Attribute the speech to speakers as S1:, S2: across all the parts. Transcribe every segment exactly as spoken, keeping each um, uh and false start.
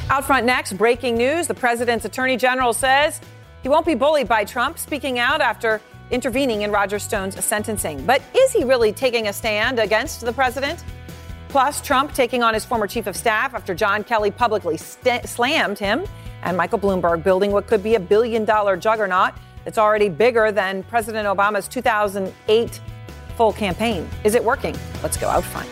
S1: Out front next, breaking news. The president's attorney general says he won't be bullied by Trump, speaking out after intervening in Roger Stone's sentencing. But is he really taking a stand against the president? Plus, Trump taking on his former chief of staff after John Kelly publicly st- slammed him, and Michael Bloomberg building what could be a billion-dollar juggernaut that's already bigger than President Obama's two thousand eight full campaign. Is it working? Let's go out front.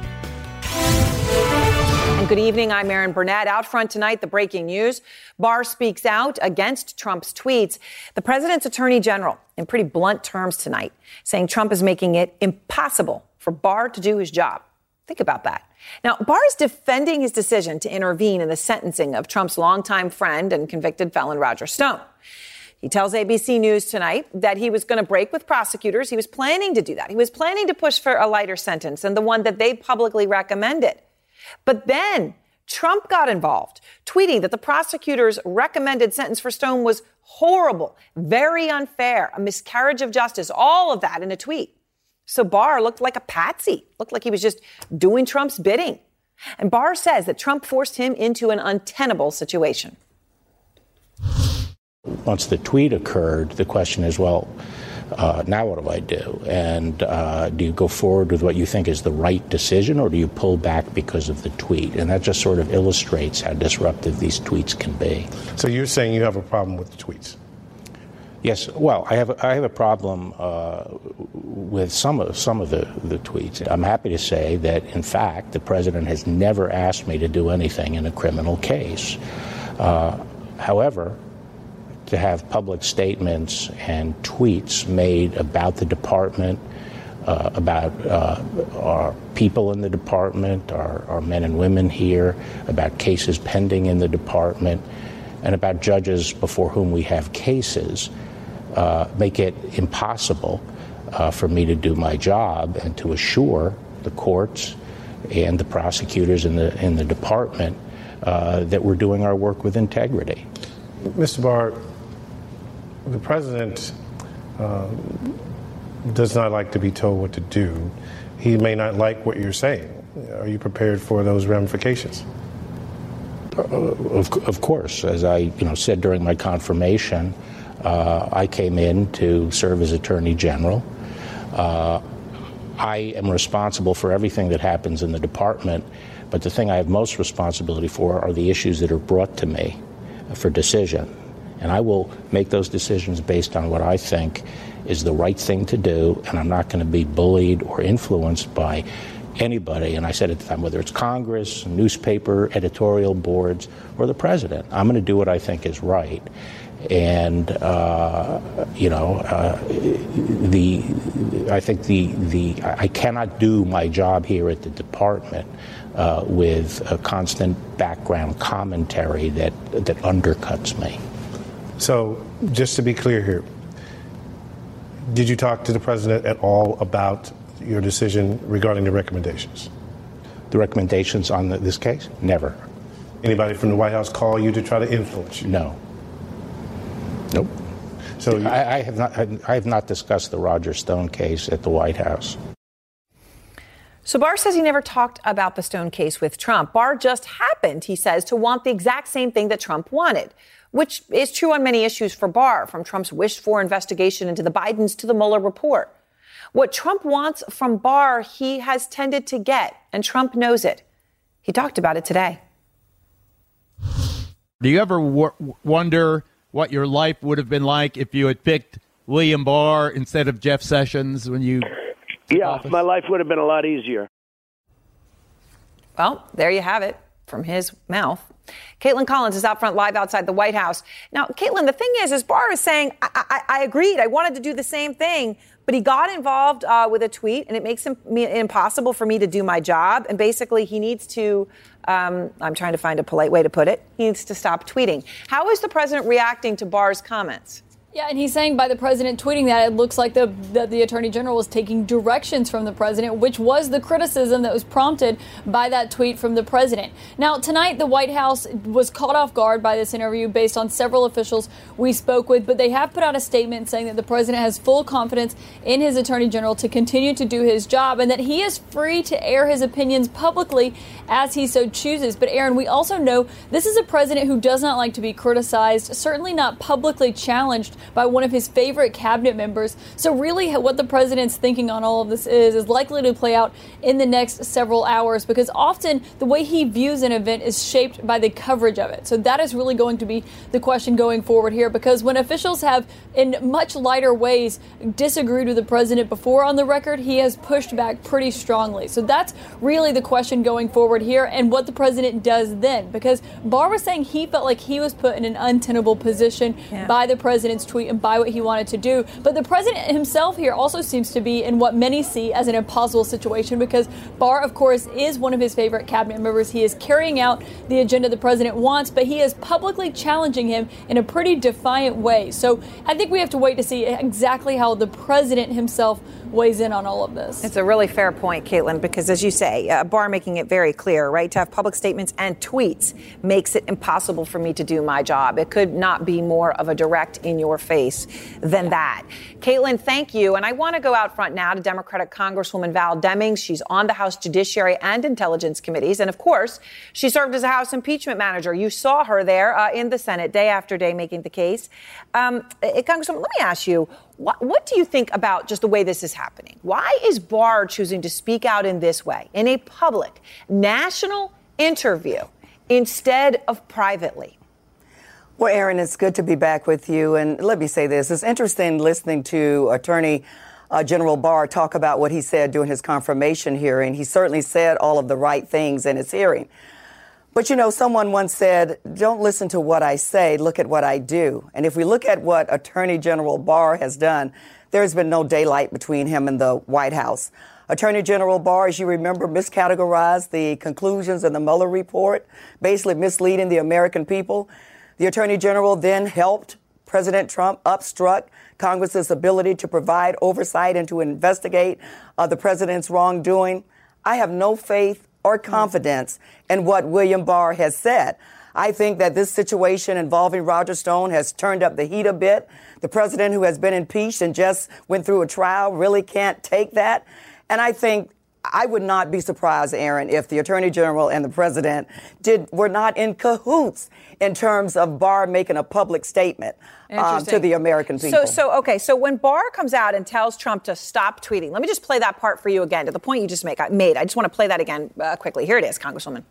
S1: And good evening. I'm Erin Burnett. Out front tonight, the breaking news. Barr speaks out against Trump's tweets. The president's attorney general, in pretty blunt terms tonight, saying Trump is making it impossible for Barr to do his job. Think about that. Now, Barr is defending his decision to intervene in the sentencing of Trump's longtime friend and convicted felon Roger Stone. He tells A B C News tonight that he was going to break with prosecutors. He was planning to do that. He was planning to push for a lighter sentence than the one that they publicly recommended. But then Trump got involved, tweeting that the prosecutor's recommended sentence for Stone was horrible, very unfair, a miscarriage of justice, all of that in a tweet. So Barr looked like a patsy, looked like he was just doing Trump's bidding. And Barr says that Trump forced him into an untenable situation.
S2: Once the tweet occurred, the question is, well, Uh, now what do I do? And uh, do you go forward with what you think is the right decision, or do you pull back because of the tweet? And that just sort of illustrates how disruptive these tweets can be.
S3: So you're saying you have a problem with the tweets?
S2: Yes. Well, I have I have a problem uh, with some of some of the, the tweets. I'm happy to say that, in fact, the president has never asked me to do anything in a criminal case. Uh, however, to have public statements and tweets made about the department, uh, about uh, our people in the department, our, our men and women here, about cases pending in the department, and about judges before whom we have cases, uh, make it impossible uh, for me to do my job and to assure the courts and the prosecutors in the in the department uh, that we're doing our work with integrity.
S3: Mister Barr, the president uh, does not like to be told what to do. He may not like what you're saying. Are you prepared for those ramifications?
S2: Uh, of, of course. As I you know, said during my confirmation, uh, I came in to serve as Attorney General. Uh, I am responsible for everything that happens in the department, but the thing I have most responsibility for are the issues that are brought to me for decision. And I will make those decisions based on what I think is the right thing to do, and I'm not going to be bullied or influenced by anybody. And I said at the time, whether it's Congress, newspaper, editorial boards, or the president, I'm going to do what I think is right. And, uh, you know, uh, the I think the the I cannot do my job here at the department uh, with a constant background commentary that that undercuts me.
S3: So, just to be clear here, did you talk to the president at all about your decision regarding the recommendations?
S2: The recommendations on the, this case? Never.
S3: Anybody from the White House call you to try to influence you?
S2: No. Nope.
S3: So you-
S2: I, I have not. I have not discussed the Roger Stone case at the White House.
S1: So Barr says he never talked about the Stone case with Trump. Barr just happened, he says, to want the exact same thing that Trump wanted, which is true on many issues for Barr, from Trump's wished-for investigation into the Bidens to the Mueller report. What Trump wants from Barr, he has tended to get, and Trump knows it. He talked about it today.
S4: Do you ever w- wonder what your life would have been like if you had picked William Barr instead of Jeff Sessions when you...
S5: Yeah,
S4: office?
S5: My life would have been a lot easier.
S1: Well, there you have it from his mouth. Caitlin Collins is out front live outside the White House. Now, Caitlin, the thing is, is Barr is saying, I, I, I agreed. I wanted to do the same thing, but he got involved uh, with a tweet, and it makes him me, impossible for me to do my job. And basically, he needs to, um, I'm trying to find a polite way to put it, he needs to stop tweeting. How is the president reacting to Barr's comments?
S6: Yeah, and he's saying by the president tweeting that, it looks like the, the the attorney general was taking directions from the president, which was the criticism that was prompted by that tweet from the president. Now, tonight, the White House was caught off guard by this interview based on several officials we spoke with, but they have put out a statement saying that the president has full confidence in his attorney general to continue to do his job and that he is free to air his opinions publicly as he so chooses. But, Aaron, we also know this is a president who does not like to be criticized, certainly not publicly challenged by one of his favorite cabinet members. So really what the president's thinking on all of this is, is likely to play out in the next several hours, because often the way he views an event is shaped by the coverage of it. So that is really going to be the question going forward here, because when officials have in much lighter ways disagreed with the president before on the record, he has pushed back pretty strongly. So that's really the question going forward here, and what the president does then, because Barr was saying he felt like he was put in an untenable position yeah. by the president's tweet and by what he wanted to do. But the president himself here also seems to be in what many see as an impossible situation, because Barr, of course, is one of his favorite cabinet members. He is carrying out the agenda the president wants, but he is publicly challenging him in a pretty defiant way. So I think we have to wait to see exactly how the president himself weighs in on all of this.
S1: It's a really fair point, Caitlin, because as you say, uh, Barr making it very clear, right, to have public statements and tweets makes it impossible for me to do my job. It could not be more of a direct in your face than that. Caitlin, thank you. And I want to go out front now to Democratic Congresswoman Val Demings. She's on the House Judiciary and Intelligence Committees. And of course, she served as a House impeachment manager. You saw her there uh, in the Senate day after day making the case. Um, Congresswoman, let me ask you, what, what do you think about just the way this is happening? Why is Barr choosing to speak out in this way, in a public, national interview, instead of privately?
S7: Well, Aaron, it's good to be back with you. And let me say this. It's interesting listening to Attorney uh, General Barr talk about what he said during his confirmation hearing. He certainly said all of the right things in his hearing. But, you know, someone once said, don't listen to what I say, look at what I do. And if we look at what Attorney General Barr has done, there's been no daylight between him and the White House. Attorney General Barr, as you remember, miscategorized the conclusions in the Mueller report, basically misleading the American people. The Attorney General then helped President Trump obstruct Congress's ability to provide oversight and to investigate uh, the president's wrongdoing. I have no faith or confidence in what William Barr has said. I think that this situation involving Roger Stone has turned up the heat a bit. The president, who has been impeached and just went through a trial, really can't take that. And I think I would not be surprised, Aaron, if the Attorney General and the president did were not in cahoots in terms of Barr making a public statement um, to the American people.
S1: So, so, OK, so when Barr comes out and tells Trump to stop tweeting, let me just play that part for you again, to the point you just make, made. I just want to play that again uh, quickly. Here it is, Congresswoman.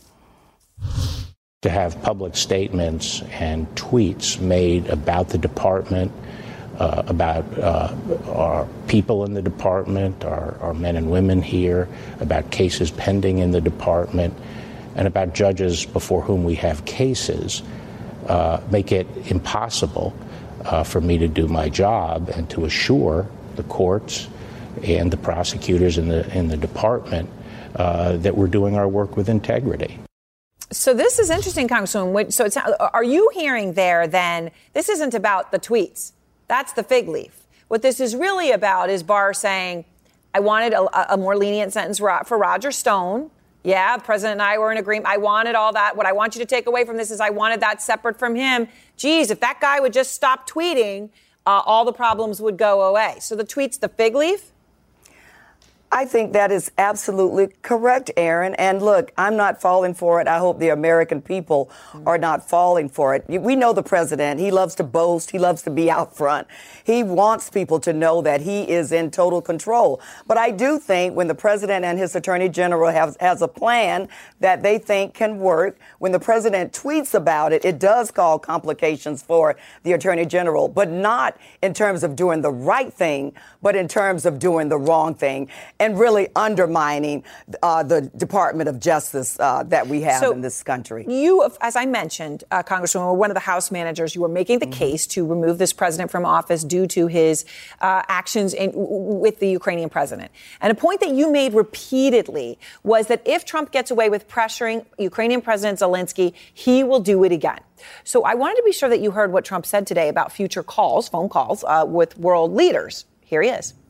S2: To have public statements and tweets made about the department, uh, about uh, our people in the department, our, our men and women here, about cases pending in the department, and about judges before whom we have cases, uh, make it impossible uh, for me to do my job and to assure the courts and the prosecutors in the in the department uh, that we're doing our work with integrity.
S1: So this is interesting, Congresswoman. So it's, are you hearing there then, this isn't about the tweets. That's the fig leaf. What this is really about is Barr saying, I wanted a, a more lenient sentence for Roger Stone. Yeah, the president and I were in agreement. I wanted all that. What I want you to take away from this is I wanted that separate from him. Geez, if that guy would just stop tweeting, uh, all the problems would go away. So the tweet's the fig leaf?
S7: I think that is absolutely correct, Aaron. And look, I'm not falling for it. I hope the American people are not falling for it. We know the president. He loves to boast. He loves to be out front. He wants people to know that he is in total control. But I do think when the president and his attorney general have, has a plan that they think can work, when the president tweets about it, it does cause complications for the attorney general, but not in terms of doing the right thing, but in terms of doing the wrong thing. and really undermining uh, the Department of Justice uh, that we have
S1: so
S7: in this country.
S1: You, as I mentioned, uh, Congresswoman, were one of the House managers. You were making the mm-hmm. case to remove this president from office due to his uh, actions in, with the Ukrainian president. And a point that you made repeatedly was that if Trump gets away with pressuring Ukrainian President Zelensky, he will do it again. So I wanted to be sure that you heard what Trump said today about future calls, phone calls, uh, with world leaders. Here he is.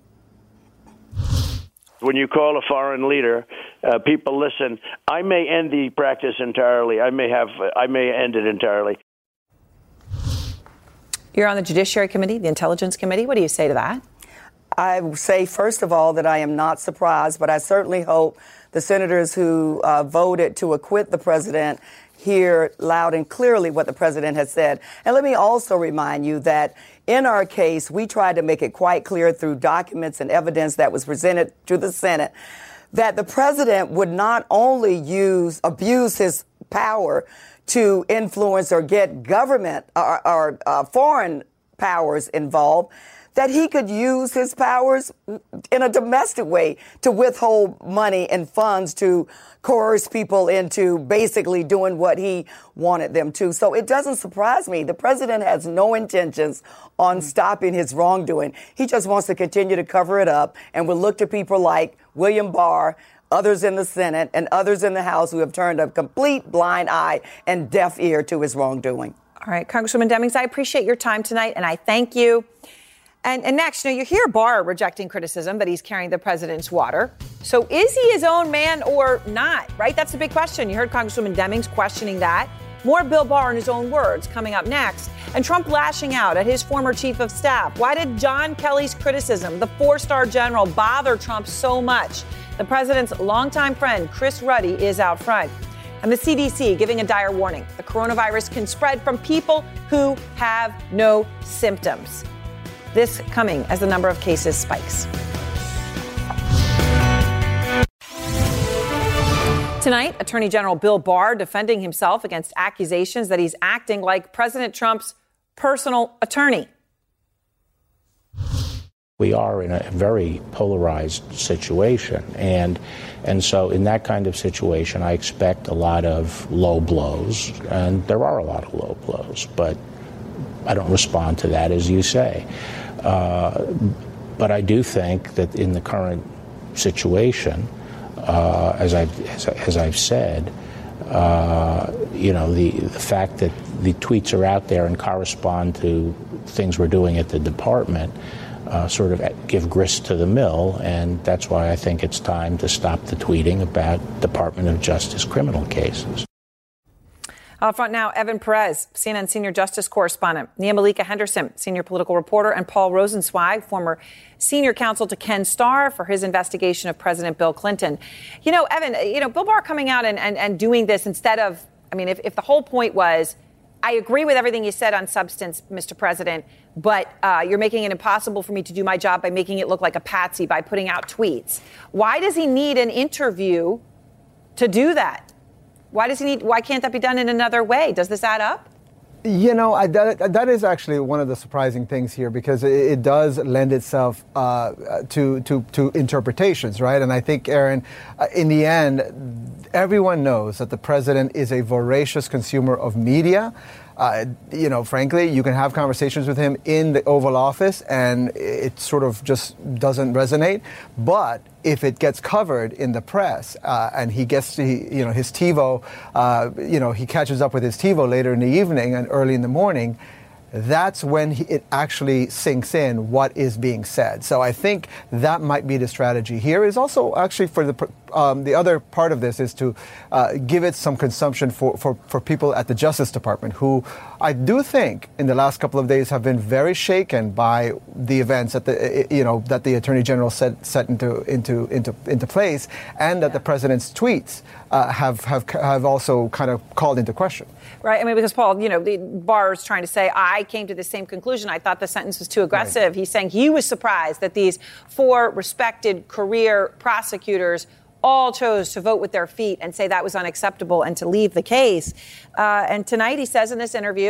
S5: When you call a foreign leader, uh, people listen. I may end the practice entirely. I may have. I may end it entirely.
S1: You're on the Judiciary Committee, the Intelligence Committee. What do you say to that?
S7: I say, first of all, that I am not surprised, but I certainly hope the senators who uh, voted to acquit the president hear loud and clearly what the president has said. And let me also remind you that in our case, we tried to make it quite clear through documents and evidence that was presented to the Senate that the president would not only use, abuse his power to influence or get government or, or uh, foreign powers involved, that he could use his powers in a domestic way to withhold money and funds to coerce people into basically doing what he wanted them to. So it doesn't surprise me. The president has no intentions on stopping his wrongdoing. He just wants to continue to cover it up and will look to people like William Barr, others in the Senate, and others in the House who have turned a complete blind eye and deaf ear to his wrongdoing.
S1: All right, Congresswoman Demings, I appreciate your time tonight, and I thank you. And, and next, you know, you hear Barr rejecting criticism that he's carrying the president's water. So is he his own man or not, right? That's the big question. You heard Congresswoman Demings questioning that. More Bill Barr in his own words coming up next. And Trump lashing out at his former chief of staff. Why did John Kelly's criticism, the four-star general, bother Trump so much? The president's longtime friend, Chris Ruddy, is out front. And the C D C giving a dire warning. The coronavirus can spread from people who have no symptoms. This coming as the number of cases spikes. Tonight, Attorney General Bill Barr defending himself against accusations that he's acting like President Trump's personal attorney.
S2: We are in a very polarized situation. And and so in that kind of situation, I expect a lot of low blows. And there are a lot of low blows. But I don't respond to that, as you say. Uh, but I do think that in the current situation, uh, as, I've, as, as I've said, uh, you know, the, the fact that the tweets are out there and correspond to things we're doing at the department uh, sort of give grist to the mill, and that's why I think it's time to stop the tweeting about Department of Justice criminal cases.
S1: Out front now, Evan Perez, C N N senior justice correspondent, Nia Malika Henderson, senior political reporter, and Paul Rosenzweig, former senior counsel to Ken Starr for his investigation of President Bill Clinton. You know, Evan, you know, Bill Barr coming out and, and, and doing this instead of, I mean, if, if the whole point was, I agree with everything you said on substance, Mister President, but uh, you're making it impossible for me to do my job by making it look like a patsy by putting out tweets. Why does he need an interview to do that? Why does he need? Why can't that be done in another way? Does this add up?
S8: You know, I, that, that is actually one of the surprising things here, because it, it does lend itself uh, to, to to interpretations, right? And I think, Aaron, uh, in the end, everyone knows that the president is a voracious consumer of media. Uh, you know, frankly, you can have conversations with him in the Oval Office and it sort of just doesn't resonate. But if it gets covered in the press uh, and he gets to, you know, his TiVo, uh, you know, he catches up with his TiVo later in the evening and early in the morning, that's when he, it actually sinks in what is being said. So I think that might be the strategy here. Is also actually for the um, the other part of this is to uh, give it some consumption for, for, for people at the Justice Department, who I do think in the last couple of days have been very shaken by the events that the you know that the Attorney General set set into into into into place, and that the president's tweets uh, have have have also kind of called into question.
S1: Right. I mean, because, Paul, you know, the Barr is trying to say, I came to the same conclusion. I thought the sentence was too aggressive. Right. He's saying he was surprised that these four respected career prosecutors all chose to vote with their feet and say that was unacceptable and to leave the case. Uh, and tonight he says in this interview,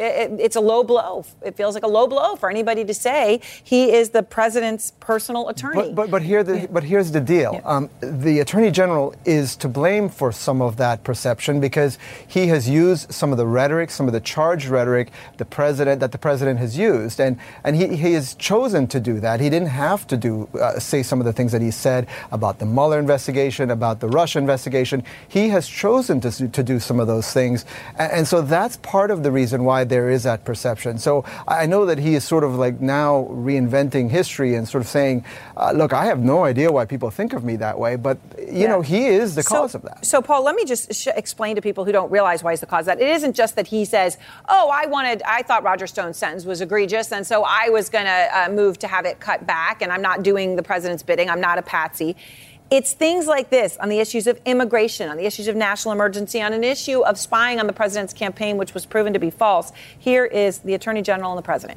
S1: it, it's a low blow. It feels like a low blow for anybody to say he is the president's personal attorney.
S8: But but, but here the yeah. but here's the deal. Yeah. Um, the attorney general is to blame for some of that perception because he has used some of the rhetoric, some of the charged rhetoric, the president that the president has used, and and he, he has chosen to do that. He didn't have to do uh, say some of the things that he said about the Mueller investigation, about the Russia investigation. He has chosen to to do some of those things, and, and so that's part of the reason why there is that perception. So I know that he is sort of like now reinventing history and sort of saying, uh, look, I have no idea why people think of me that way, but, you yeah. know, he is the
S1: so,
S8: cause of that.
S1: So, Paul, let me just sh- explain to people who don't realize why he's the cause of that. It isn't just that he says, oh, I wanted, I thought Roger Stone's sentence was egregious, and so I was going to uh, move to have it cut back, and I'm not doing the president's bidding. I'm not a patsy. It's things like this on the issues of immigration, on the issues of national emergency, on an issue of spying on the president's campaign, which was proven to be false. Here is the Attorney General and the president.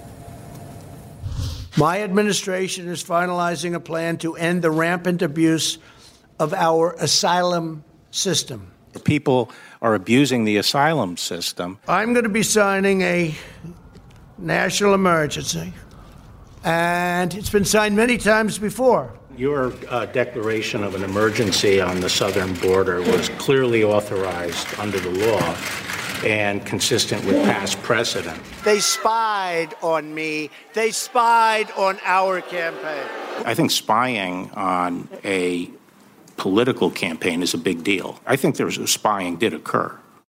S9: My administration is finalizing a plan to end the rampant abuse of our asylum system.
S2: People are abusing the asylum system.
S9: I'm going to be signing a national emergency, and it's been signed many times before.
S2: Your uh, declaration of an emergency on the southern border was clearly authorized under the law and consistent with past precedent.
S9: They spied on me. They spied on our campaign.
S2: I think spying on a political campaign is a big deal. I think there's spying did occur.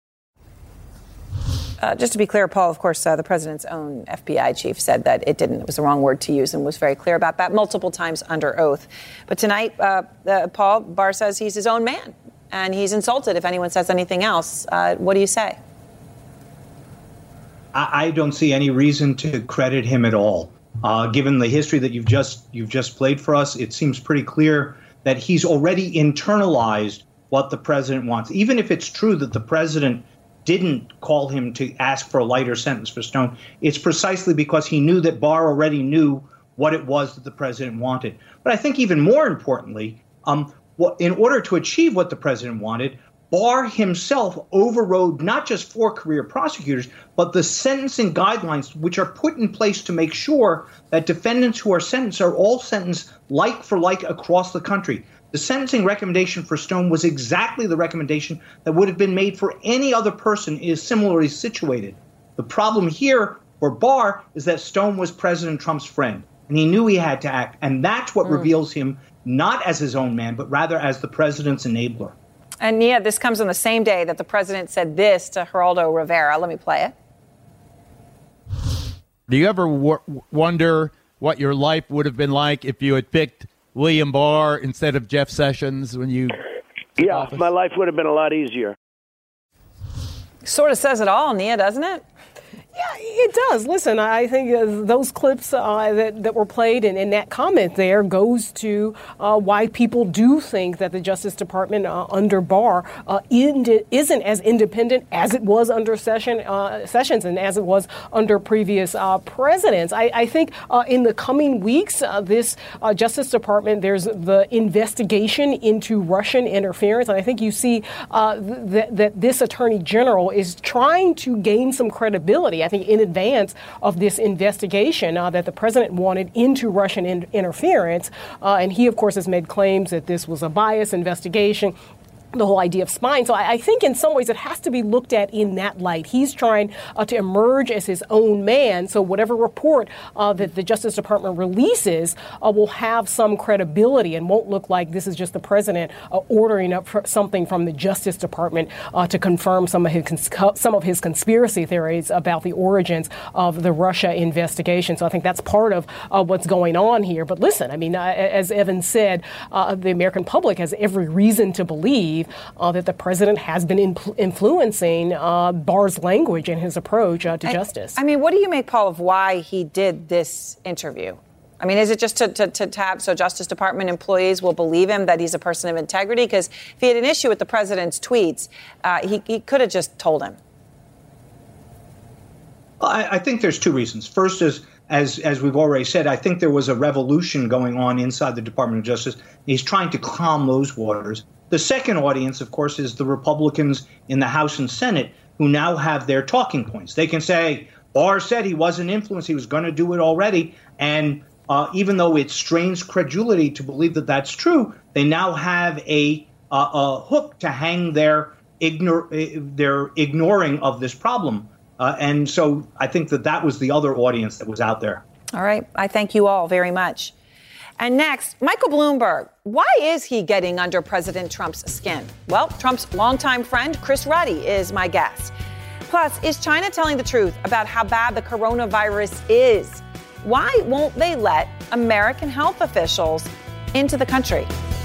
S1: Uh, just to be clear, Paul, of course, uh, the president's own F B I chief said that it didn't. It was the wrong word to use and was very clear about that multiple times under oath. But tonight, uh, uh, Paul, Barr says he's his own man, and he's insulted if anyone says anything else. Uh, what do you say?
S10: I, I don't see any reason to credit him at all. Uh, given the history that you've just you've just played for us, it seems pretty clear that he's already internalized what the president wants. Even if it's true that the president didn't call him to ask for a lighter sentence for Stone, it's precisely because he knew that Barr already knew what it was that the president wanted. But I think even more importantly, um, what, in order to achieve what the president wanted, Barr himself overrode not just four career prosecutors, but the sentencing guidelines, which are put in place to make sure that defendants who are sentenced are all sentenced like for like across the country. The sentencing recommendation for Stone was exactly the recommendation that would have been made for any other person who is similarly situated. The problem here for Barr is that Stone was President Trump's friend, and he knew he had to act. And that's what mm. reveals him not as his own man, but rather as the president's enabler.
S1: And, Nia, this comes on the same day that the president said this to Geraldo Rivera. Let me play it.
S4: Do you ever w- wonder what your life would have been like if you had picked William Barr instead of Jeff Sessions when you...
S5: Yeah,
S4: office?
S5: My life would have been a lot easier.
S1: Sort of says it all, Nia, doesn't it?
S11: Yeah, it does. Listen, I think uh, those clips uh, that, that were played and, and that comment there goes to uh, why people do think that the Justice Department uh, under Barr uh, in, isn't as independent as it was under Session, uh, Sessions and as it was under previous uh, presidents. I, I think uh, in the coming weeks, uh, this uh, Justice Department, there's the investigation into Russian interference. And I think you see uh, th- that this Attorney General is trying to gain some credibility, I think, in advance of this investigation uh, that the president wanted into Russian in- interference. Uh, and he, of course, has made claims that this was a biased investigation, the whole idea of spying. So I, I think in some ways it has to be looked at in that light. He's trying uh, to emerge as his own man. So whatever report uh, that the Justice Department releases uh, will have some credibility and won't look like this is just the president uh, ordering up for something from the Justice Department uh, to confirm some of his cons- some of his conspiracy theories about the origins of the Russia investigation. So I think that's part of uh, what's going on here. But listen, I mean, uh, as Evan said, uh, the American public has every reason to believe Uh, that the president has been influ- influencing uh, Barr's language and his approach uh, to
S1: I,
S11: justice.
S1: I mean, what do you make, Paul, of why he did this interview? I mean, is it just to, to, to tap so Justice Department employees will believe him that he's a person of integrity? Because if he had an issue with the president's tweets, uh, he, he could have just told him.
S10: I, I think there's two reasons. First is, as as we've already said, I think there was a revolution going on inside the Department of Justice. He's trying to calm those waters. The second audience, of course, is the Republicans in the House and Senate who now have their talking points. They can say, Barr said he wasn't influenced, he was going to do it already. And uh, even though it strains credulity to believe that that's true, they now have a, uh, a hook to hang their, ignore, their ignoring of this problem. Uh, and so I think that that was the other audience that was out there.
S1: All right. I thank you all very much. And next, Michael Bloomberg. Why is he getting under President Trump's skin? Well, Trump's longtime friend, Chris Ruddy, is my guest. Plus, is China telling the truth about how bad the coronavirus is? Why won't they let American health officials into the country?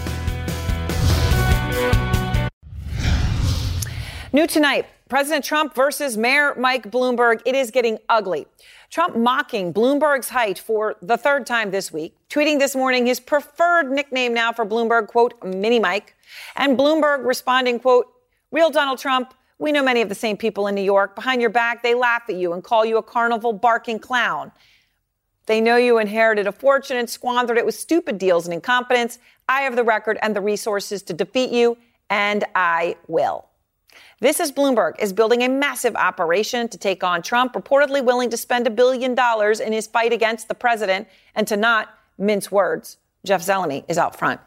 S1: New tonight, President Trump versus Mayor Mike Bloomberg. It is getting ugly. Trump mocking Bloomberg's height for the third time this week, tweeting this morning his preferred nickname now for Bloomberg, quote, Mini Mike, and Bloomberg responding, quote, real Donald Trump, we know many of the same people in New York. Behind your back, they laugh at you and call you a carnival barking clown. They know you inherited a fortune and squandered it with stupid deals and incompetence. I have the record and the resources to defeat you, and I will. This is Bloomberg is building a massive operation to take on Trump, reportedly willing to spend a billion dollars in his fight against the president and to not mince words. Jeff Zeleny is out front.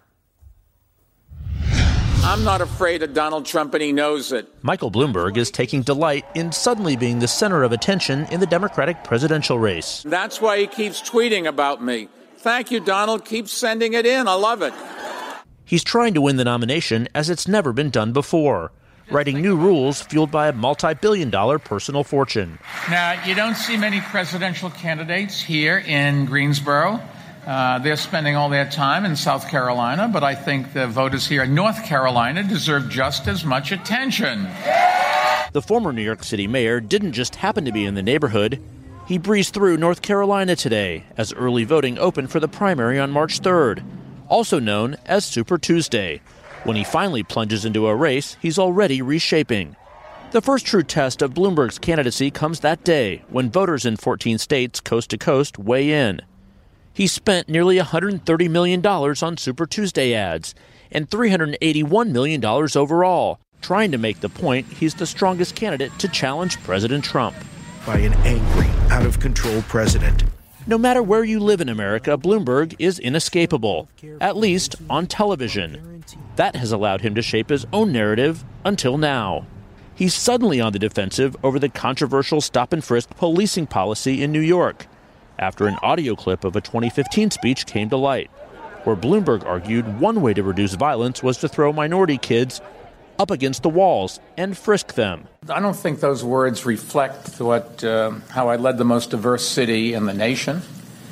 S12: I'm not afraid of Donald Trump, and he knows it.
S13: Michael Bloomberg is taking delight in suddenly being the center of attention in the Democratic presidential race.
S12: That's why he keeps tweeting about me. Thank you, Donald. Keep sending it in. I love it.
S13: He's trying to win the nomination as it's never been done before, writing new rules fueled by a multi-billion dollar personal fortune.
S14: Now, you don't see many presidential candidates here in Greensboro. Uh, they're spending all their time in South Carolina, but I think the voters here in North Carolina deserve just as much attention.
S13: The former New York City mayor didn't just happen to be in the neighborhood. He breezed through North Carolina today as early voting opened for the primary on March third, also known as Super Tuesday. When he finally plunges into a race, he's already reshaping. The first true test of Bloomberg's candidacy comes that day, when voters in fourteen states coast to coast weigh in. He spent nearly one hundred thirty million dollars on Super Tuesday ads and three hundred eighty-one million dollars overall, trying to make the point he's the strongest candidate to challenge President Trump.
S15: By an angry, out-of-control president.
S13: No matter where you live in America, Bloomberg is inescapable, at least on television. That has allowed him to shape his own narrative until now. He's suddenly on the defensive over the controversial stop-and-frisk policing policy in New York, after an audio clip of a twenty fifteen speech came to light, where Bloomberg argued one way to reduce violence was to throw minority kids up against the walls and frisk them.
S14: I don't think those words reflect what uh, how I led the most diverse city in the nation,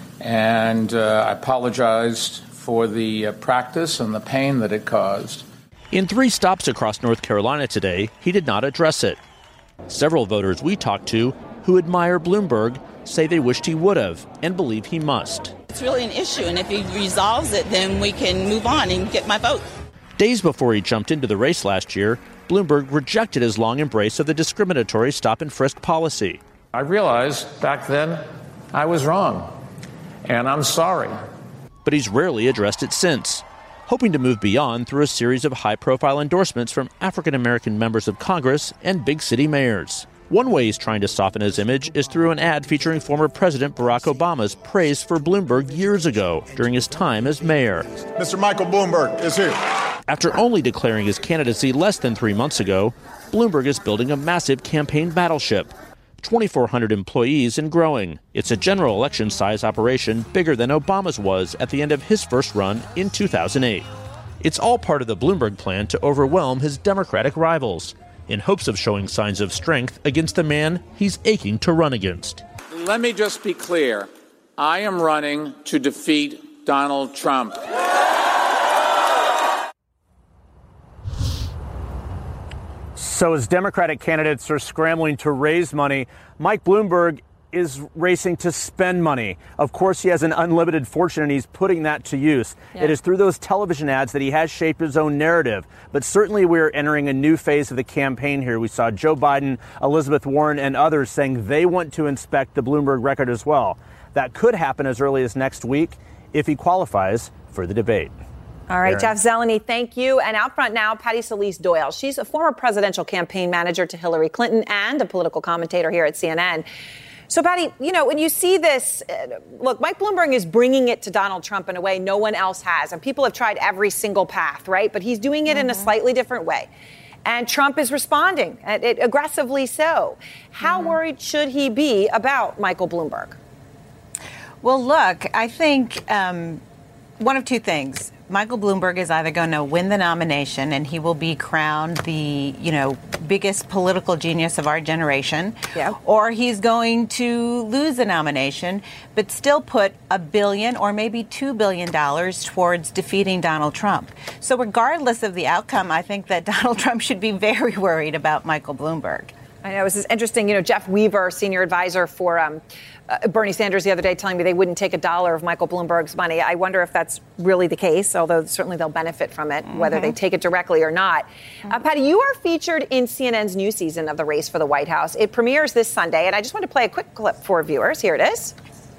S14: and uh, I apologized for the uh, practice and the pain that it caused.
S13: In three stops across North Carolina today, he did not address it. Several voters we talked to who admire Bloomberg say they wished he would have and believe he must.
S16: It's really an issue, and if he resolves it, then we can move on and get my vote.
S13: Days before he jumped into the race last year, Bloomberg rejected his long embrace of the discriminatory stop-and-frisk policy.
S14: I realized back then I was wrong, and I'm sorry.
S13: But he's rarely addressed it since, hoping to move beyond through a series of high-profile endorsements from African-American members of Congress and big city mayors. One way he's trying to soften his image is through an ad featuring former President Barack Obama's praise for Bloomberg years ago during his time as mayor.
S17: Mister Michael Bloomberg is here.
S13: After only declaring his candidacy less than three months ago, Bloomberg is building a massive campaign battleship. twenty-four hundred employees and growing. It's a general election size operation bigger than Obama's was at the end of his first run in two thousand eight. It's all part of the Bloomberg plan to overwhelm his Democratic rivals, in hopes of showing signs of strength against the man he's aching to run against.
S12: Let me just be clear. I am running to defeat Donald Trump.
S18: So as Democratic candidates are scrambling to raise money, Mike Bloomberg is racing to spend money. Of course, he has an unlimited fortune, and he's putting that to use. Yeah. It is through those television ads that he has shaped his own narrative. But certainly we're entering a new phase of the campaign here. We saw Joe Biden, Elizabeth Warren, and others saying they want to inspect the Bloomberg record as well. That could happen as early as next week if he qualifies for the debate.
S1: All right,
S19: Aaron.
S1: Jeff Zeleny, thank you. And out front now, Patty Solis Doyle. She's a former presidential campaign manager to Hillary Clinton and a political commentator here at C N N. So, Patty, you know, when you see this, uh, look, Mike Bloomberg is bringing it to Donald Trump in a way no one else has. And people have tried every single path, right? But he's doing it mm-hmm. in a slightly different way. And Trump is responding, and it, aggressively so. How mm-hmm. worried should he be about Michael Bloomberg?
S19: Well, look, I think um, one of two things. Michael Bloomberg is either going to win the nomination and he will be crowned the, you know, biggest political genius of our generation, yeah. or he's going to lose the nomination, but still put a billion or maybe two billion dollars towards defeating Donald Trump. So regardless of the outcome, I think that Donald Trump should be very worried about Michael Bloomberg.
S1: I know, this is interesting. You know, Jeff Weaver, senior advisor for um, uh, Bernie Sanders the other day, telling me they wouldn't take a dollar of Michael Bloomberg's money. I wonder if that's really the case, although certainly they'll benefit from it, mm-hmm. whether they take it directly or not. Mm-hmm. Uh, Patty, you are featured in C N N's new season of The Race for the White House. It premieres this Sunday, and I just want to play a quick clip for viewers. Here it is.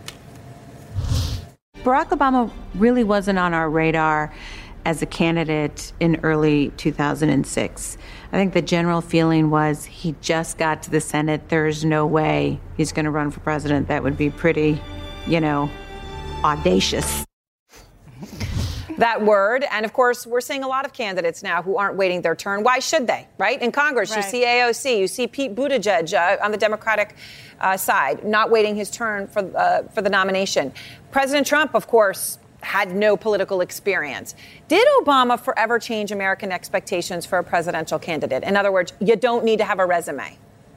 S20: Barack Obama really wasn't on our radar as a candidate in early two thousand six. I think the general feeling was he just got to the Senate. There's no way he's going to run for president. That would be pretty, you know, audacious.
S1: That word. And of course, we're seeing a lot of candidates now who aren't waiting their turn. Why should they? Right? In Congress, right. You see A O C, you see Pete Buttigieg uh, on the Democratic uh, side, not waiting his turn for, uh, for the nomination. President Trump, of course, had no political experience. Did Obama forever change American expectations for a presidential candidate? In other words, you don't need to have a resume.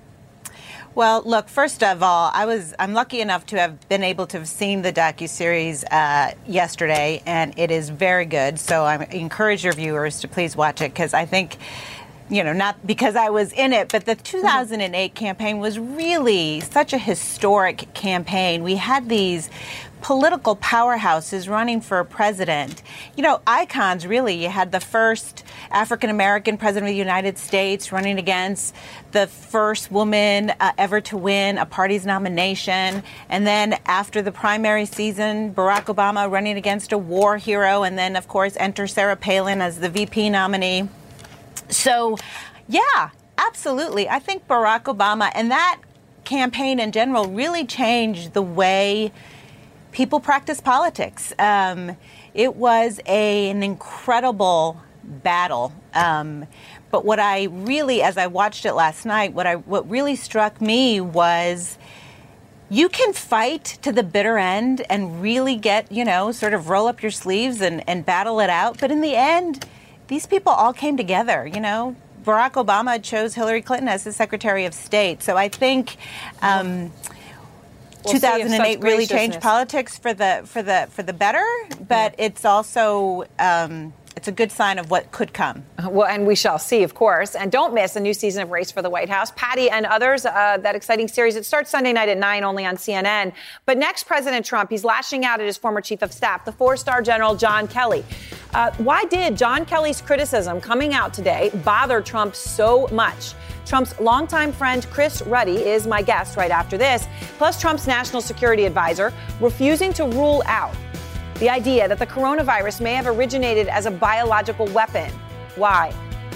S19: Well, look, first of all, I was I'm lucky enough to have been able to have seen the docuseries uh, yesterday, and it is very good. So I encourage your viewers to please watch it, because I think, you know, not because I was in it, but the two thousand eight campaign was really such a historic campaign. We had these political powerhouses running for president. You know, icons, really. You had the first African-American president of the United States running against the first woman uh, ever to win a party's nomination. And then after the primary season, Barack Obama running against a war hero. And then, of course, enter Sarah Palin as the V P nominee. So, yeah, absolutely. I think Barack Obama and that campaign in general really changed the way people practice politics. Um, it was a, an incredible battle. Um, but what I really, as I watched it last night, what I what really struck me was you can fight to the bitter end and really get, you know, sort of roll up your sleeves and, and battle it out. But in the end, these people all came together, you know. Barack Obama chose Hillary Clinton as his Secretary of State. So I think um, We'll two thousand eight really changed politics for the for the for the better, but yeah. it's also um, it's a good sign of what could come.
S1: Well, and we shall see, of course. And don't miss a new season of Race for the White House. Patty and others, uh, that exciting series. It starts Sunday night at nine, only on C N N. But next, President Trump, he's lashing out at his former chief of staff, the four-star general John Kelly. Uh, why did John Kelly's criticism coming out today bother Trump so much? Trump's longtime friend Chris Ruddy is my guest right after this, plus Trump's national security advisor refusing to rule out the idea that the coronavirus may have originated as a biological weapon. Why?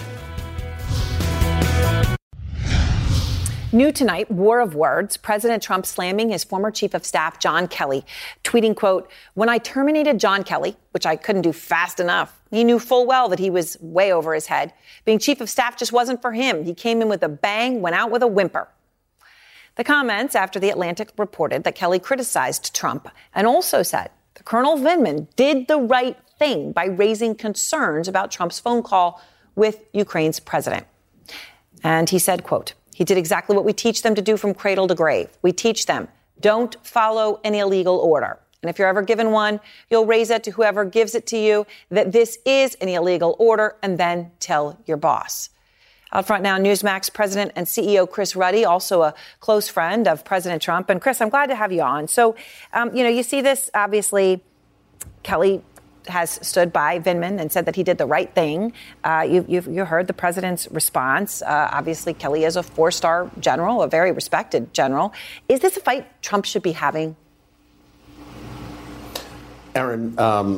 S1: New tonight, war of words. President Trump slamming his former chief of staff, John Kelly, tweeting, quote, "When I terminated John Kelly, which I couldn't do fast enough, he knew full well that he was way over his head. Being chief of staff just wasn't for him. He came in with a bang, went out with a whimper." The comments after The Atlantic reported that Kelly criticized Trump and also said that Colonel Vindman did the right thing by raising concerns about Trump's phone call with Ukraine's president. And he said, quote, "He did exactly what we teach them to do from cradle to grave. We teach them, don't follow an illegal order. And if you're ever given one, you'll raise it to whoever gives it to you that this is an illegal order and then tell your boss." Out front now, Newsmax President and C E O Chris Ruddy, also a close friend of President Trump. And Chris, I'm glad to have you on. So, um, you know, you see this, obviously, Kelly has stood by Vindman and said that he did the right thing. Uh, you, you've, you heard the president's response. Uh, obviously, Kelly is a four-star general, a very respected general. Is this a fight Trump should be having?
S21: Aaron, um,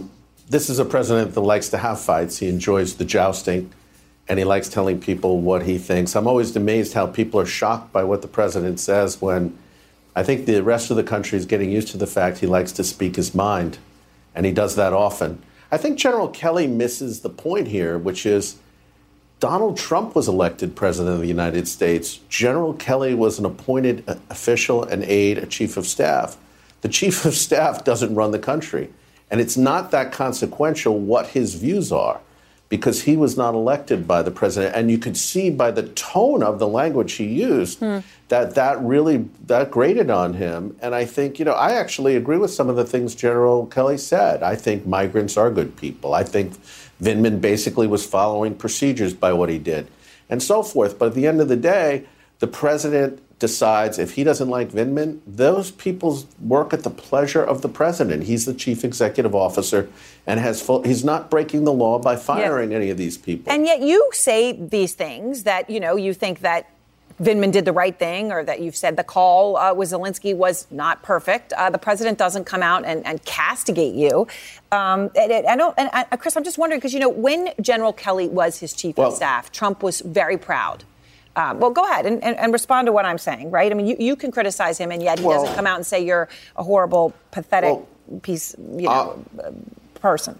S21: this is a president that likes to have fights. He enjoys the jousting, and he likes telling people what he thinks. I'm always amazed how people are shocked by what the president says when I think the rest of the country is getting used to the fact he likes to speak his mind, and he does that often. I think General Kelly misses the point here, which is Donald Trump was elected president of the United States. General Kelly was an appointed official, an aide, a chief of staff. The chief of staff doesn't run the country. And it's not that consequential what his views are, because he was not elected by the president. And you could see by the tone of the language he used hmm. that that really, that grated on him. And I think, you know, I actually agree with some of the things General Kelly said. I think migrants are good people. I think Vindman basically was following procedures by what he did and so forth. But at the end of the day, the president decides if he doesn't like Vindman, those people work at the pleasure of the president. He's the chief executive officer and has full, he's not breaking the law by firing yeah. any of these people.
S1: And yet you say these things that, you know, you think that Vindman did the right thing, or that you've said the call uh, with Zelensky was not perfect. Uh, the president doesn't come out and, and castigate you. Um, and, and I don't, and I, Chris, I'm just wondering, because, you know, when General Kelly was his chief well, of staff, Trump was very proud. Um, well, go ahead and, and, and respond to what I'm saying, right? I mean, you, you can criticize him, and yet he well, doesn't come out and say you're a horrible, pathetic well, piece, you know, uh, person.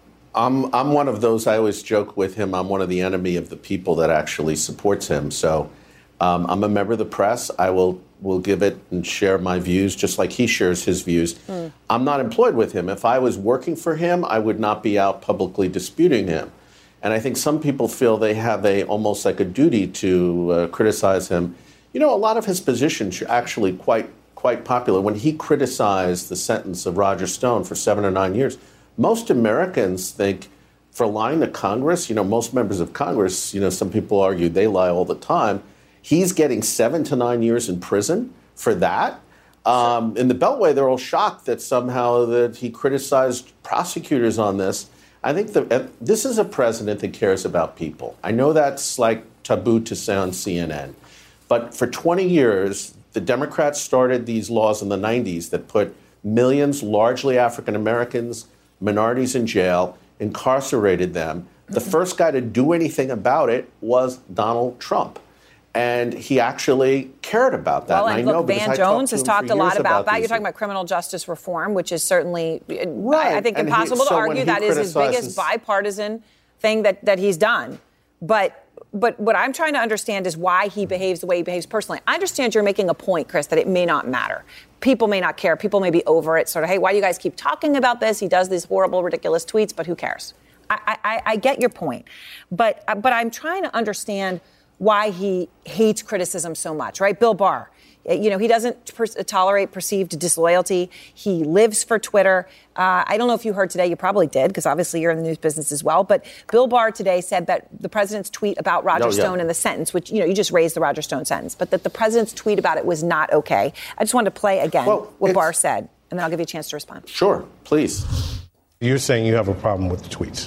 S21: I'm I'm one of those. I always joke with him. I'm one of the enemy of the people that actually supports him. So. Um, I'm a member of the press. I will will give it and share my views, just like he shares his views. Mm. I'm not employed with him. If I was working for him, I would not be out publicly disputing him. And I think some people feel they have a almost like a duty to uh, criticize him. You know, a lot of his positions are actually quite quite popular. When he criticized the sentence of Roger Stone for seven or nine years, most Americans think for lying to Congress, you know, most members of Congress, you know, some people argue they lie all the time. He's getting seven to nine years in prison for that. Um, in the Beltway, they're all shocked that somehow that he criticized prosecutors on this. I think the, this is a president that cares about people. I know that's like taboo to say on C N N. But for twenty years, the Democrats started these laws in the nineties that put millions, largely African Americans, minorities in jail, incarcerated them. The first guy to do anything about it was Donald Trump. And he actually cared about that.
S1: Well, and,
S21: and
S1: look,
S21: I know
S1: Van Jones has talked a lot about, about that. You're talking about criminal justice reform, which is certainly, right. I, I think, and impossible he, so to argue that is his biggest bipartisan thing that, that he's done. But but what I'm trying to understand is why he behaves the way he behaves personally. I understand you're making a point, Chris, that it may not matter. People may not care. People may be over it. Sort of, hey, why do you guys keep talking about this? He does these horrible, ridiculous tweets, but who cares? I, I, I get your point. But but I'm trying to understand why he hates criticism so much, right? Bill Barr, you know, he doesn't per- tolerate perceived disloyalty. He lives for Twitter. Uh, I don't know if you heard today, you probably did, because obviously you're in the news business as well. But Bill Barr today said that the president's tweet about Roger oh, yeah. Stone and the sentence, which, you know, you just raised the Roger Stone sentence, but that the president's tweet about it was not okay. I just wanted to play again well, what Barr said, and then I'll give you a chance to respond.
S21: Sure, please.
S3: You're saying you have a problem with the tweets?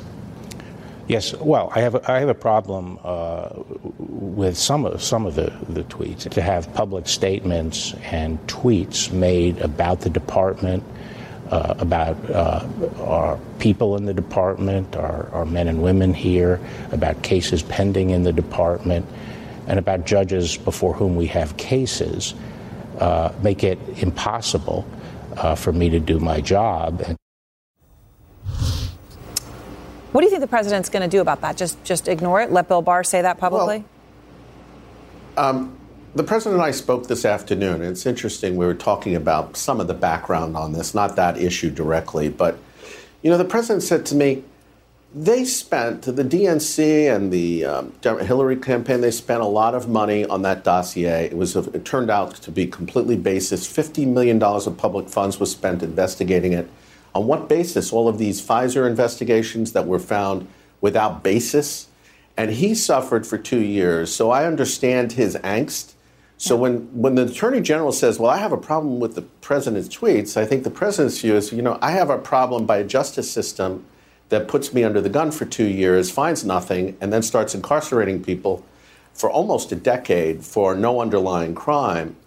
S2: Yes, well, I have a, I have a problem uh, with some of some of the, the tweets. To have public statements and tweets made about the department, uh, about uh, our people in the department, our, our men and women here, about cases pending in the department, and about judges before whom we have cases, uh, make it impossible uh, for me to do my job. And
S1: what do you think the president's going to do about that? Just just ignore it? Let Bill Barr say that publicly?
S21: Well, um, the president and I spoke this afternoon. And it's interesting. We were talking about some of the background on this, not that issue directly. But, you know, the president said to me, they spent, the D N C and the um, Hillary campaign, they spent a lot of money on that dossier. It was, it turned out to be completely baseless. fifty million dollars of public funds was spent investigating it. On what basis? All of these Pfizer investigations that were found without basis. And he suffered for two years. So I understand his angst. So when, when the attorney general says, well, I have a problem with the president's tweets, I think the president's view is, you know, I have a problem by a justice system that puts me under the gun for two years, finds nothing, and then starts incarcerating people for almost a decade for no underlying crime.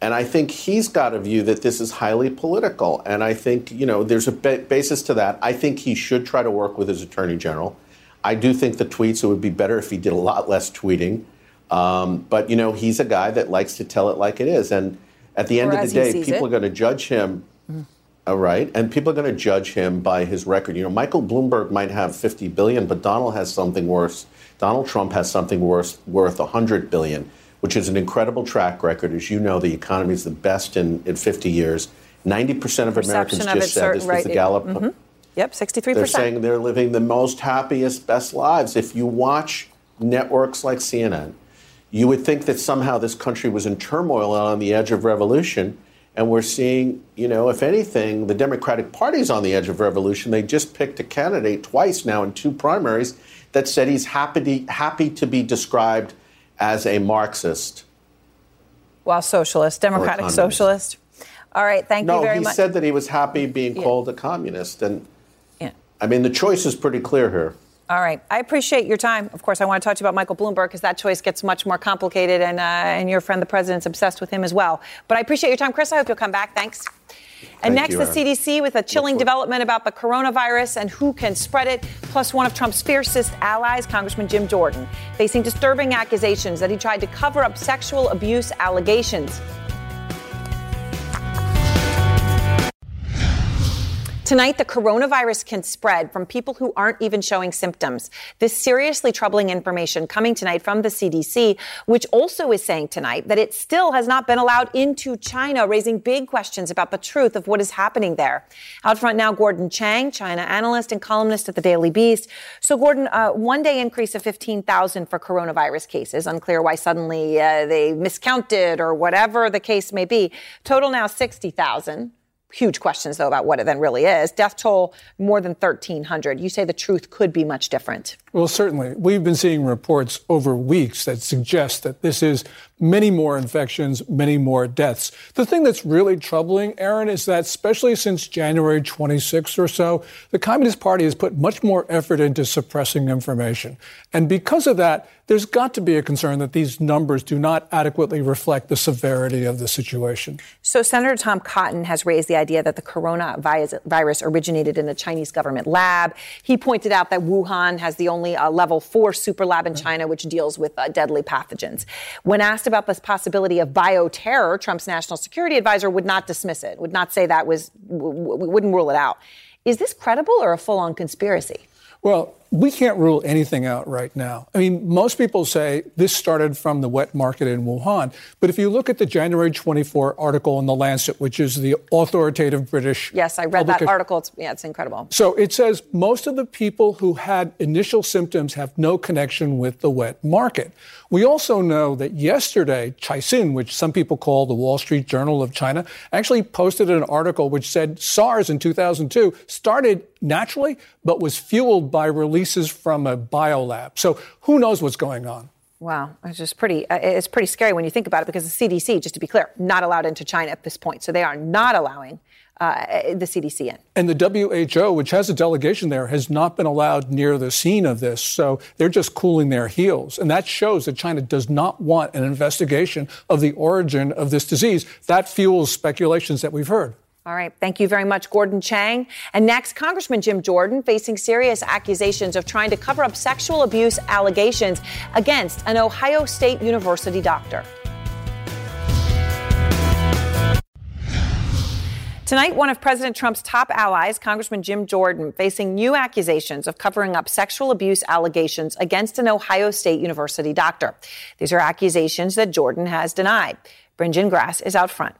S21: And I think he's got a view that this is highly political. And I think, you know, there's a ba- basis to that. I think he should try to work with his attorney general. I do think the tweets, it would be better if he did a lot less tweeting. Um, but, you know, he's a guy that likes to tell it like it is. And at the end
S1: Or
S21: of the
S1: as he
S21: day,
S1: sees
S21: people
S1: it.
S21: are going to judge him. Mm. All right. And people are going to judge him by his record. You know, Michael Bloomberg might have fifty billion dollars, but Donald has something worse. Donald Trump has something worse, worth one hundred billion dollars, which is an incredible track record. As you know, the economy is the best in, in fifty years. ninety percent of
S1: Perception
S21: Americans
S1: of
S21: just
S1: it,
S21: said
S1: certain-
S21: this
S1: right,
S21: was the
S1: it-
S21: Gallup.
S1: mhm. Yep, sixty-three
S21: They're
S1: percent.
S21: saying they're living the most happiest, best lives. If you watch networks like C N N, you would think that somehow this country was in turmoil and on the edge of revolution. And we're seeing, you know, if anything, the Democratic Party's on the edge of revolution. They just picked a candidate twice now in two primaries that said he's happy to, happy to be described as a Marxist.
S1: Well, socialist, democratic
S21: communist.
S1: socialist. All right, thank
S21: no,
S1: you very
S21: he
S1: much.
S21: said that he was happy being
S1: Yeah.
S21: called a communist. And
S1: Yeah.
S21: I mean, the choice is pretty clear here.
S1: All right. I appreciate your time. Of course, I want to talk to you about Michael Bloomberg because that choice gets much more complicated, and uh, and your friend, the president's obsessed with him as well. But I appreciate your time, Chris. I hope you'll come back. Thanks. And
S21: Thank
S1: next,
S21: you,
S1: the
S21: Erin.
S1: C D C with a chilling development about the coronavirus and who can spread it, plus one of Trump's fiercest allies, Congressman Jim Jordan, facing disturbing accusations that he tried to cover up sexual abuse allegations. Tonight, the coronavirus can spread from people who aren't even showing symptoms. This seriously troubling information coming tonight from the C D C, which also is saying tonight that it still has not been allowed into China, raising big questions about the truth of what is happening there. Out front now, Gordon Chang, China analyst and columnist at the Daily Beast. So, Gordon, uh, one day increase of fifteen thousand for coronavirus cases. Unclear why suddenly uh, they miscounted or whatever the case may be. Total now sixty thousand. Huge questions, though, about what it then really is. Death toll, more than thirteen hundred. You say the truth could be much different.
S6: Well, certainly. We've been seeing reports over weeks that suggest that this is many more infections, many more deaths. The thing that's really troubling, Erin, is that especially since January twenty-sixth or so, the Communist Party has put much more effort into suppressing information. And because of that, there's got to be a concern that these numbers do not adequately reflect the severity of the situation.
S1: So Senator Tom Cotton has raised the idea that the coronavirus originated in the Chinese government lab. He pointed out that Wuhan has the only uh, level four super lab in China, which deals with uh, deadly pathogens. When asked about this possibility of bioterror, Trump's national security advisor would not dismiss it, would not say that was, w- w- wouldn't rule it out. Is this credible or a full-on conspiracy?
S6: Well, we can't rule anything out right now. I mean, most people say this started from the wet market in Wuhan. But if you look at the January twenty-fourth article in The Lancet, which is the authoritative British...
S1: Yes, I read that
S6: publication-
S1: article. It's, yeah, it's incredible.
S6: So it says most of the people who had initial symptoms have no connection with the wet market. We also know that yesterday, Caixin, which some people call the Wall Street Journal of China, actually posted an article which said SARS in two thousand two started naturally, but was fueled by releases from a biolab. So who knows what's going on?
S1: Wow, it's just pretty, uh, it's pretty scary when you think about it, because the C D C, just to be clear, not allowed into China at this point. So they are not allowing uh, the C D C in.
S6: And the W H O, which has a delegation there, has not been allowed near the scene of this. So they're just cooling their heels. And that shows that China does not want an investigation of the origin of this disease. That fuels speculations that we've heard.
S1: All right. Thank you very much, Gordon Chang. And next, Congressman Jim Jordan facing serious accusations of trying to cover up sexual abuse allegations against an Ohio State University doctor. Tonight, one of President Trump's top allies, Congressman Jim Jordan, facing new accusations of covering up sexual abuse allegations against an Ohio State University doctor. These are accusations that Jordan has denied. Bryn Gingras is out front.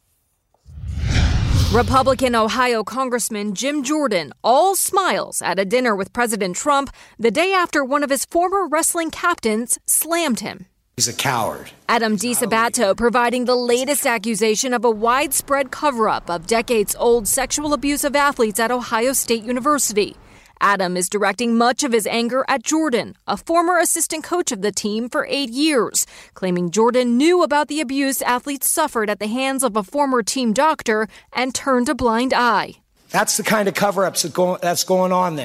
S22: Republican Ohio Congressman Jim Jordan all smiles at a dinner with President Trump the day after one of his former wrestling captains slammed him.
S23: He's a coward.
S22: Adam DiSabato providing the latest accusation of a widespread cover-up of decades-old sexual abuse of athletes at Ohio State University. Adam is directing much of his anger at Jordan, a former assistant coach of the team for eight years, claiming Jordan knew about the abuse athletes suffered at the hands of a former team doctor and turned a blind eye.
S23: That's the kind of cover-ups that go, that's going on there.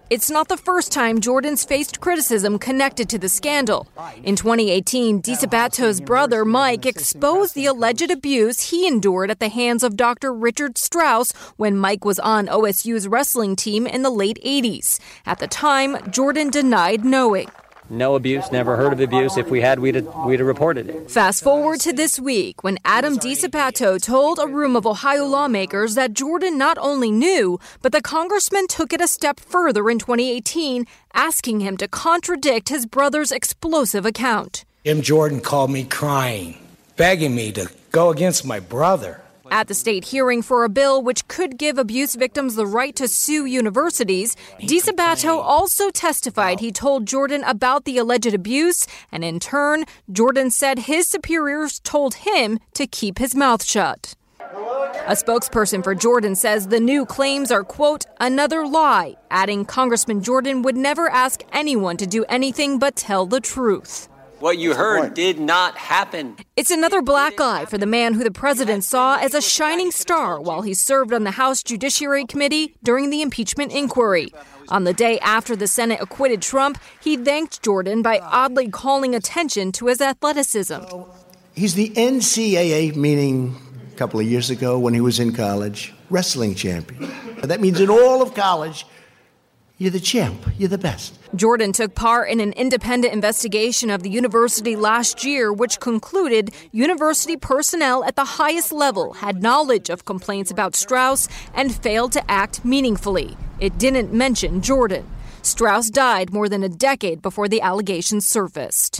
S22: It's not the first time Jordan's faced criticism connected to the scandal. In twenty eighteen, DiSabato's brother, Mike, exposed the alleged abuse he endured at the hands of Doctor Richard Strauss when Mike was on O S U's wrestling team in the late eighties. At the time, Jordan denied knowing.
S7: No abuse, never heard of abuse. If we had, we'd have, we'd have reported it.
S22: Fast forward to this week when Adam DiSabato told a room of Ohio lawmakers that Jordan not only knew, but the congressman took it a step further in twenty eighteen, asking him to contradict his brother's explosive account.
S8: Jim Jordan called me crying, begging me to go against my brother.
S22: At the state hearing for a bill which could give abuse victims the right to sue universities, DiSabato also testified he told Jordan about the alleged abuse, and in turn, Jordan said his superiors told him to keep his mouth shut. A spokesperson for Jordan says the new claims are, quote, another lie, adding Congressman Jordan would never ask anyone to do anything but tell the truth.
S23: What you heard did not happen.
S22: It's another black eye for the man who the president saw as a shining star while he served on the House Judiciary Committee during the impeachment inquiry. On the day after the Senate acquitted Trump, he thanked Jordan by oddly calling attention to his athleticism.
S9: He's the N C double A, meaning a couple of years ago when he was in college, wrestling champion. That means in all of college, you're the champ. You're the best.
S22: Jordan took part in an independent investigation of the university last year, which concluded university personnel at the highest level had knowledge of complaints about Strauss and failed to act meaningfully. It didn't mention Jordan. Strauss died more than a decade before the allegations surfaced.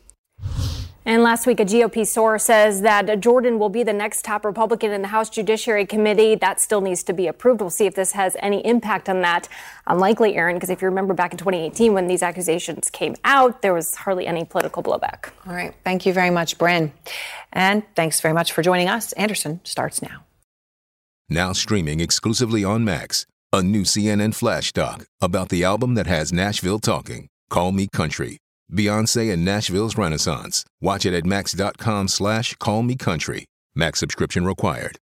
S24: And last week, a G O P source says that Jordan will be the next top Republican in the House Judiciary Committee. That still needs to be approved. We'll see if this has any impact on that. Unlikely, Aaron, because if you remember back in twenty eighteen when these accusations came out, there was hardly any political blowback.
S1: All right. Thank you very much, Bryn. And thanks very much for joining us. Anderson starts now.
S25: Now streaming exclusively on Max, a new C N N flash doc about the album that has Nashville talking, Call Me Country. Beyonce and Nashville's Renaissance. Watch it at max.com slash call me country. Max subscription required.